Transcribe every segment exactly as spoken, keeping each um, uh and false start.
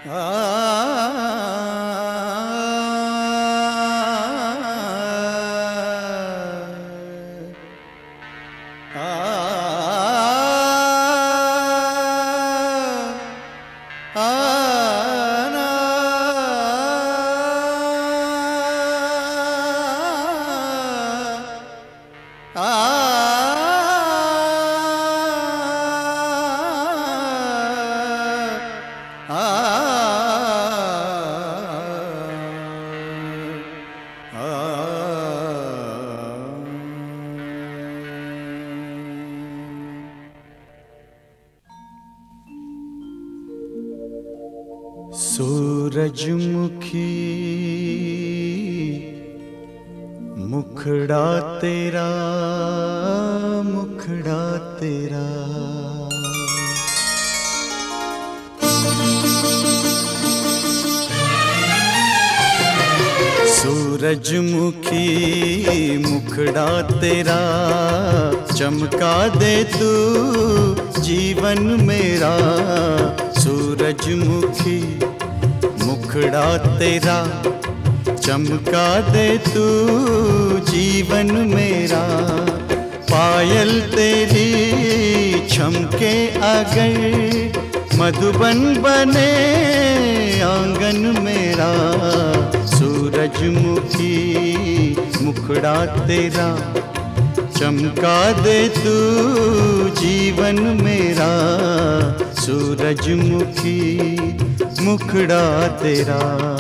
सूरजमुखी मुखड़ा तेरा, मुखड़ा तेरा, सूरजमुखी मुखड़ा तेरा, चमका दे तू जीवन मेरा। सूरजमुखी मुखड़ा तेरा, चमका दे तू जीवन मेरा। पायल तेरी छमके अगर, मधुबन बने आंगन मेरा। सूरजमुखी मुखड़ा तेरा, चमका दे तू जीवन मेरा। सूरजमुखी मुखड़ा तेरा।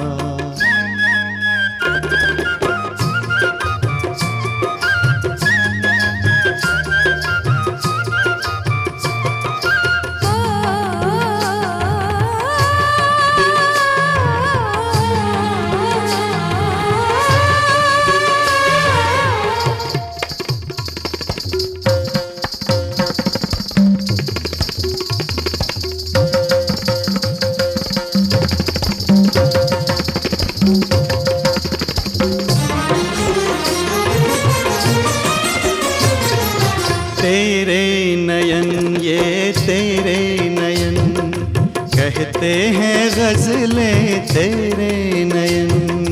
तेरे नयन ये तेरे नयन, कहते हैं गज़लें तेरे नयन।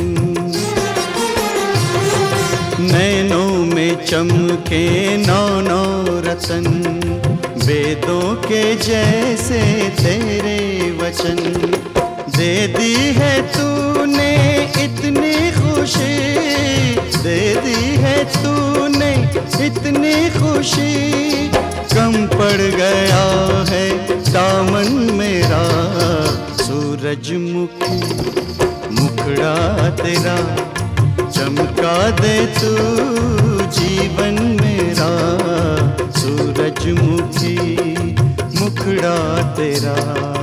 नैनों में चमके नौ नौ रतन, वेदों के जैसे तेरे वचन। दे दी है तूने इतनी खुशी, दे दी है तूने इतनी खुशी। कम पड़ गया है दामन मेरा। सूरजमुखी मुखड़ा तेरा, चमका दे तू जीवन मेरा। सूरजमुखी मुखड़ा तेरा।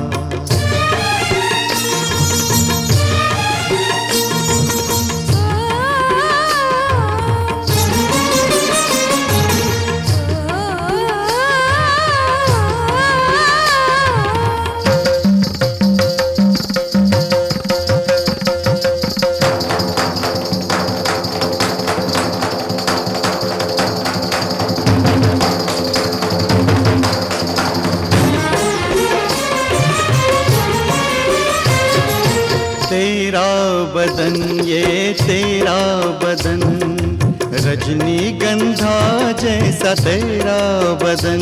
तेरा बदन ये तेरा बदन, रजनीगंधा जैसा तेरा बदन।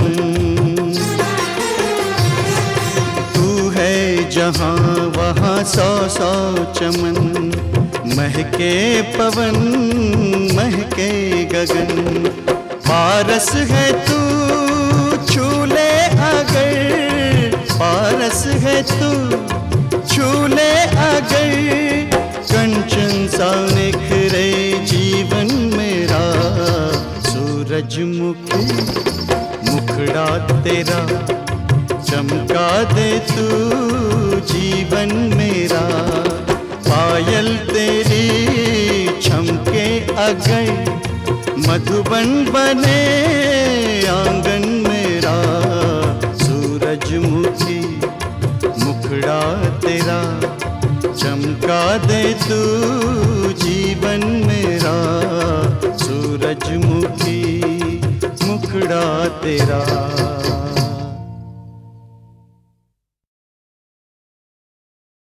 तू है जहाँ वहाँ सौ सौ चमन, महके पवन महके गगन। पारस है तू छूले अगर, पारस है तू छूले अगर। कंचन सा निखरे जीवन मेरा। सूरजमुखी मुखड़ा तेरा, चमका दे तू जीवन मेरा। पायल तेरी छमके अगर, मधुबन बने आंगन मेरा। सूरजमुखी मुखड़ा तेरा, चमका दे तू जीवन मेरा। सूरजमुखी मुखड़ा तेरा।